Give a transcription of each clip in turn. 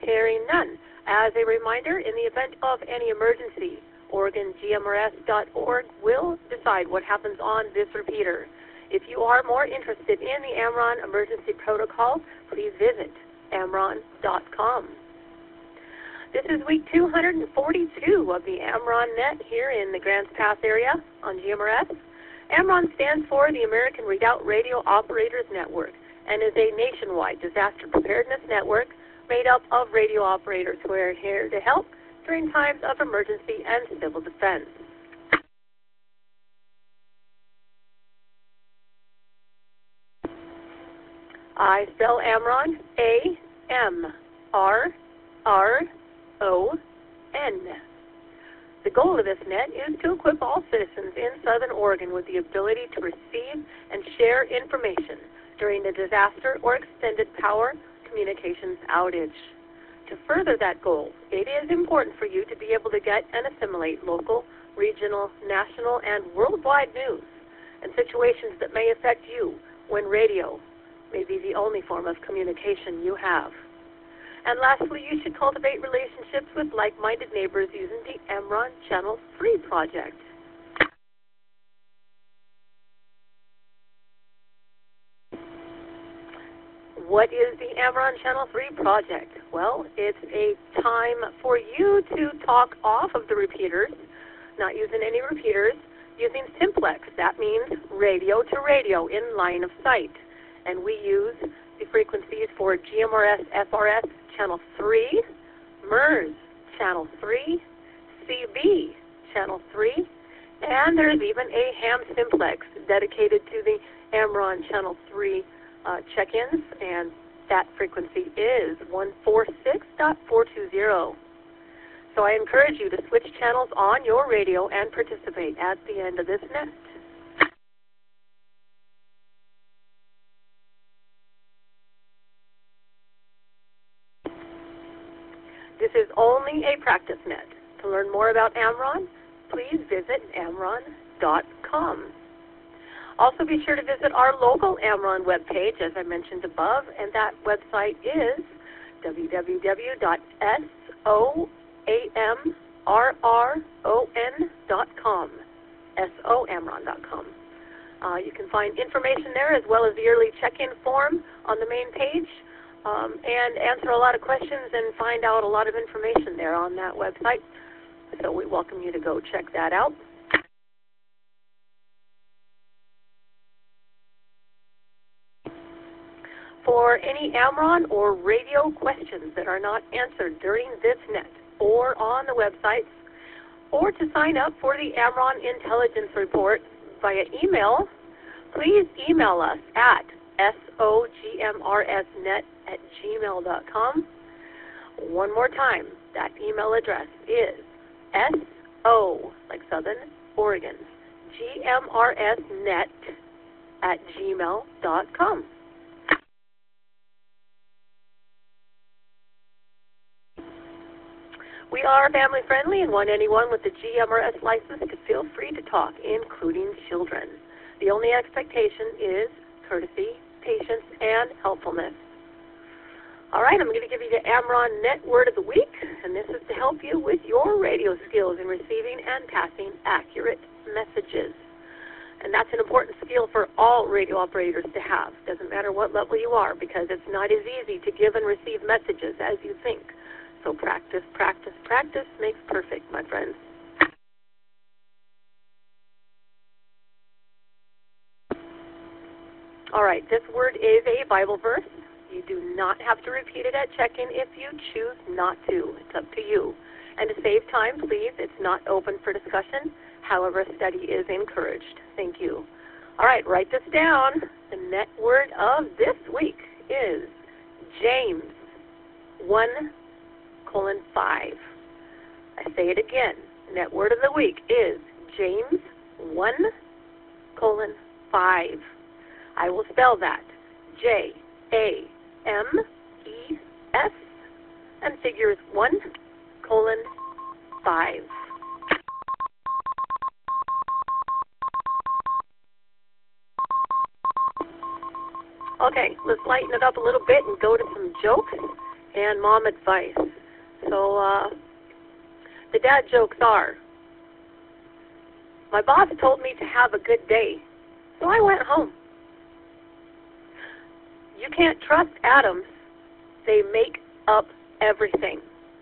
hearing none. As a reminder, in the event of any emergency, OregonGMRS.org will decide what happens on this repeater. If you are more interested in the AMRON emergency protocol, please visit AMRON.com. This is week 242 of the AMRON Net here in the Grants Pass area on GMRS. AMRON stands for the American Redoubt Radio Operators Network and is a nationwide disaster preparedness network made up of radio operators who are here to help during times of emergency and civil defense. I spell AMRON A-M-R-R-O-N. The goal of this net is to equip all citizens in Southern Oregon with the ability to receive and share information during a disaster or extended power communications outage. To further that goal, it is important for you to be able to get and assimilate local, regional, national, and worldwide news and situations that may affect you when radio may be the only form of communication you have. And lastly, you should cultivate relationships with like-minded neighbors using the AMRON Channel 3 project. What is the AMRON Channel 3 project? Well, it's a time for you to talk off of the repeaters, not using any repeaters, using simplex. That means radio to radio in line of sight. And we use the frequencies for GMRS FRS Channel 3, MERS Channel 3, CB Channel 3, and there's even a ham simplex dedicated to the AMRON Channel 3 check-ins, and that frequency is 146.420. So I encourage you to switch channels on your radio and participate at the end of this net. This is only a practice net. To learn more about AMRON, please visit AMRON.com. Also be sure to visit our local AMRON webpage, as I mentioned above, and that website is www.SOAMRRON.com, SOAMRON.com. You can find information there as well as the early check-in form on the main page, and answer a lot of questions and find out a lot of information there on that website. So we welcome you to go check that out. For any AMRON or radio questions that are not answered during this net or on the websites, or to sign up for the AMRON Intelligence Report via email, please email us at sogmrsnet@gmail.com. One more time, that email address is SO, like Southern Oregon, gmrsnet@gmail.com. We are family friendly and want anyone with the GMRS license to feel free to talk, including children. The only expectation is courtesy, patience, and helpfulness. All right, I'm going to give you the AMRON Net Word of the Week, and this is to help you with your radio skills in receiving and passing accurate messages. And that's an important skill for all radio operators to have. Doesn't matter what level you are, because it's not as easy to give and receive messages as you think. So practice, practice, practice makes perfect, my friends. All right, this word is a Bible verse. You do not have to repeat it at check-in if you choose not to. It's up to you. And to save time, please, it's not open for discussion. However, study is encouraged. Thank you. All right, write this down. The net word of this week is James 1:5. I say it again. Net word of the week is James 1:5. I will spell that. James and figures 1:5. Okay, let's lighten it up a little bit and go to some jokes. and mom advice. So the dad jokes are, my boss told me to have a good day, so I went home. You can't trust atoms. They make up everything.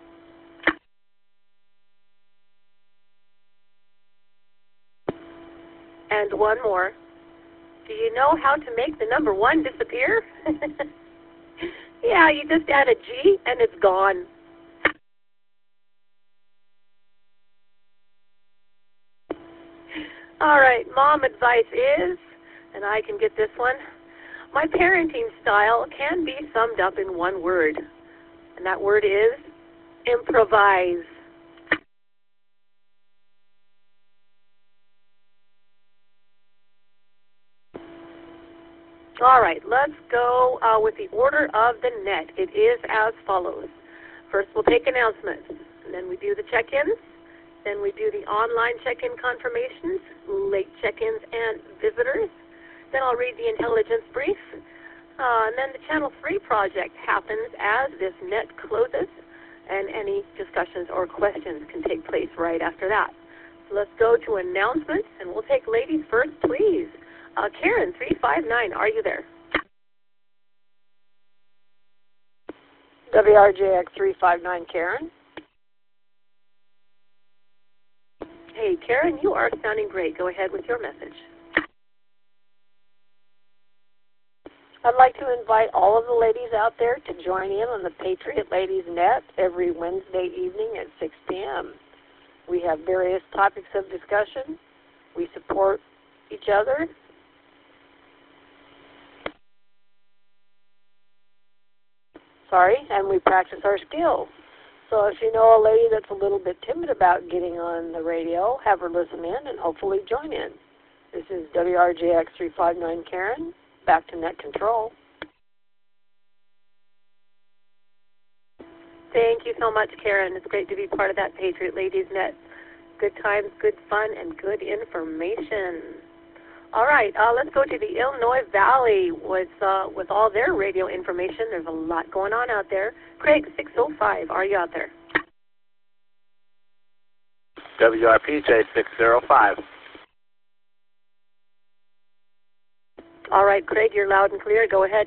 And one more. Do you know how to make the number 1 disappear? Yeah, you just add a G and it's gone. All right, mom advice is, and I can get this one, my parenting style can be summed up in one word, and that word is improvise. All right, let's go with the order of the net. It is as follows. First, we'll take announcements, and then we do the check-ins, then we do the online check-in confirmations, late check-ins and visitors. Then I'll read the intelligence brief, and then the Channel 3 project happens as this net closes, and any discussions or questions can take place right after that. So let's go to announcements, and we'll take ladies first, please. Karen, 359, are you there? WRJX 359, Karen. Hey, Karen, you are sounding great. Go ahead with your message. I'd like to invite all of the ladies out there to join in on the Patriot Ladies Net every Wednesday evening at 6 p.m. We have various topics of discussion. We support each other. And we practice our skills. So if you know a lady that's a little bit timid about getting on the radio, have her listen in and hopefully join in. This is WRJX 359 Karen, back to Net Control. Thank you so much, Karen. It's great to be part of that Patriot Ladies Net. Good times, good fun, and good information. All right, let's go to the Illinois Valley with all their radio information. There's a lot going on out there. Craig, 605, are you out there? WRPJ 605. All right, Craig, you're loud and clear. Go ahead.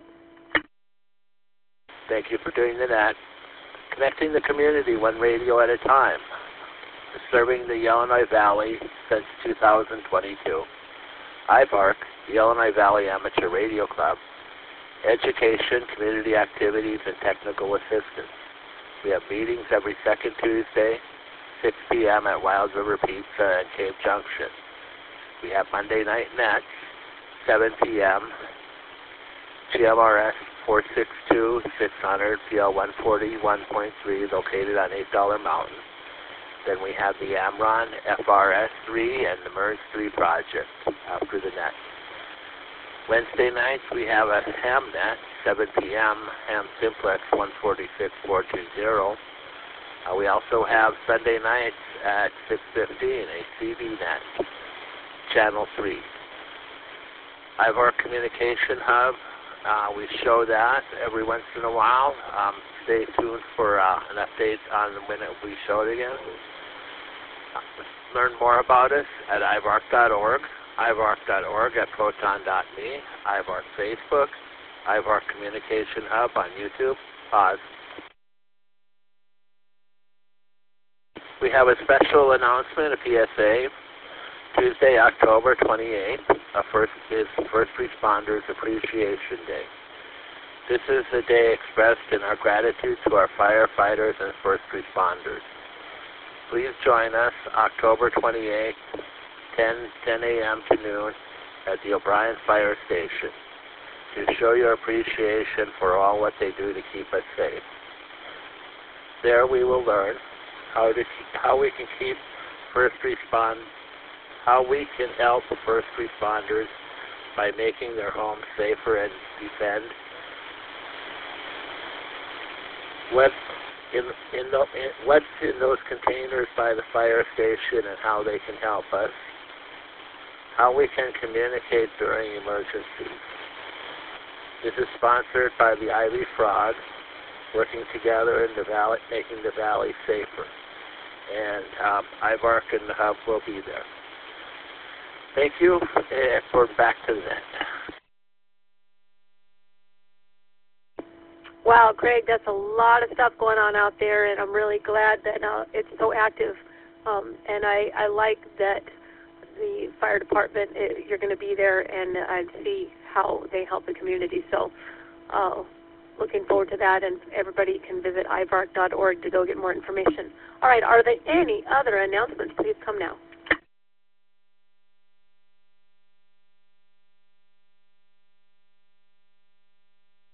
Thank you for doing the net. Connecting the community one radio at a time. Serving the Illinois Valley since 2022. IVARC, the Illinois Valley Amateur Radio Club, education, community activities, and technical assistance. We have meetings every second Tuesday, 6 p.m. at Wild River Pizza and Cave Junction. We have Monday night nets, 7 p.m., GMRS 462-600, PL 141.3, located on $8 Mountain. Then we have the Amron FRS-3 and the MERS-3 project after the net. Wednesday nights we have a ham net, 7 p.m., ham simplex 146-420. We also have Sunday nights at 6:15, a CD net, channel 3. IVARC Communication Hub, we show that every once in a while. Stay tuned for an update on when we show it again. Learn more about us at ivarc.org, ivarc.org at proton.me, IVARC Facebook, IVARC Communication Hub on YouTube. Pause. We have a special announcement, a PSA. Tuesday, October 28th, is First Responders Appreciation Day. This is a day expressed in our gratitude to our firefighters and first responders. Please join us October 28th, 10 a.m. to noon at the O'Brien Fire Station to show your appreciation for all what they do to keep us safe. There we will learn how we can help first responders by making their homes safer and defend. What's in those containers by the fire station and how they can help us. How we can communicate during emergencies. This is sponsored by the Ivy Frog, working together in the valley, making the valley safer. And IVARC and the Hub will be there. Thank you, and we're back to the net. Wow, Craig, that's a lot of stuff going on out there, and I'm really glad that it's so active. And I like that the fire department, you're going to be there and see how they help the community. So looking forward to that, and everybody can visit ivarc.org to go get more information. All right, are there any other announcements? Please come now.